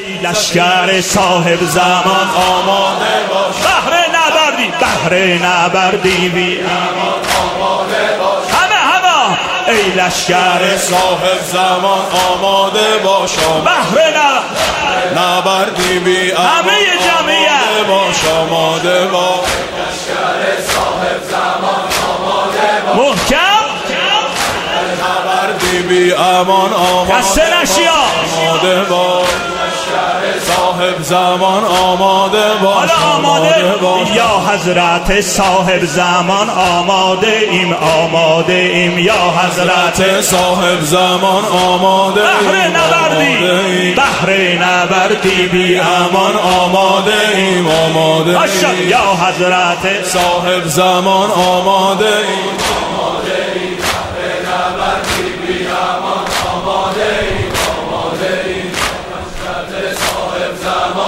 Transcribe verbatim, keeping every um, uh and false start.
لشکر صاحب زمان آماده باش، بهر نبردی بهر نبردی بی امان آماده باش، همه همه ای لشکر صاحب زمان آماده باش، بهر نبردی بی امان همه جمعیت آماده باش، آماده باش، لشکر صاحب زمان آماده باش، محکم نبردی بی امان آماده خسته نشی آماده باش، صاحب زمان آماده باش، حالا آماده باش، یا حضرت صاحب زمان آماده ایم آماده ایم یا حضرت صاحب زمان آماده بهر نبردی بهر نبردی بی امان آماده ایم آماده ماشا یا حضرت صاحب زمان آماده ایم صاحب زمان